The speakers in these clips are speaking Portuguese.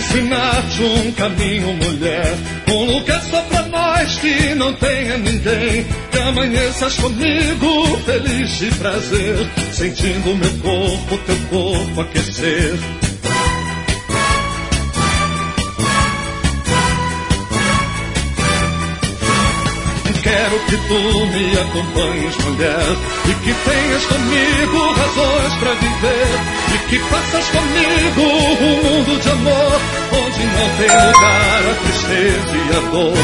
ensinar-te um caminho, mulher, um lugar só pra nós que não tenha ninguém. Que amanheças comigo, feliz de prazer, sentindo meu corpo, teu corpo aquecer. Quero que tu me acompanhes, mulher, e que tenhas comigo razões pra viver, e que faças comigo um mundo de amor, onde não tem lugar a tristeza e a dor.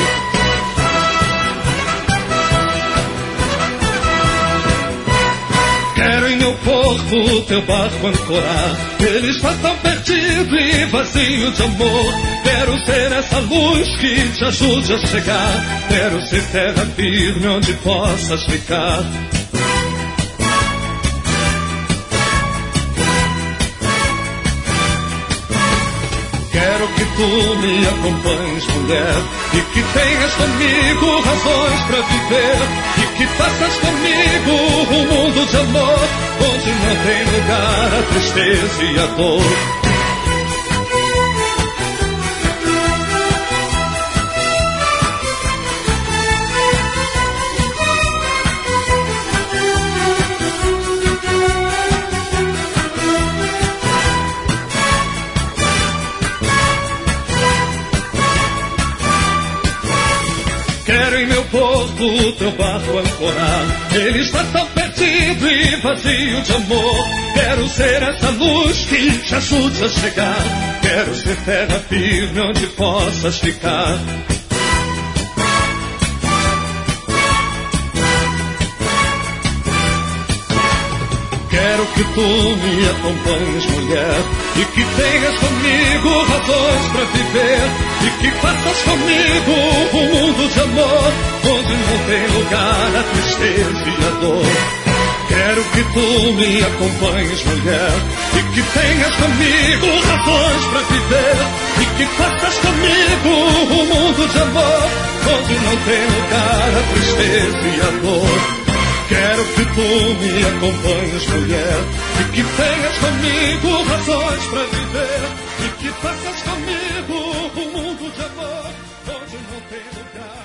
Quero em meu corpo teu barco ancorar, ele está tão perdido e vazio de amor. Quero ser essa luz que te ajude a chegar, quero ser terra firme onde possas ficar. Quero que tu me acompanhes, mulher, e que tenhas comigo razões pra viver, e que faças comigo um mundo de amor, onde não tem lugar a tristeza e a dor. Quero em meu porto teu barco ancorar, ele está tão perdido e vazio de amor. Quero ser essa luz que te ajude a chegar, quero ser terra firme onde possas ficar. Quero que tu me acompanhes, mulher, e que tenhas comigo razões pra viver, e que faças comigo um mundo de amor, onde não tem lugar a tristeza e a dor. Quero que tu me acompanhes, mulher, e que tenhas comigo razões pra viver, e que faças comigo um mundo de amor, onde não tem lugar a tristeza e a dor. Quero que tu me acompanhes, mulher, e que tenhas comigo razões pra viver, e que faças comigo um mundo de amor, onde não tem lugar.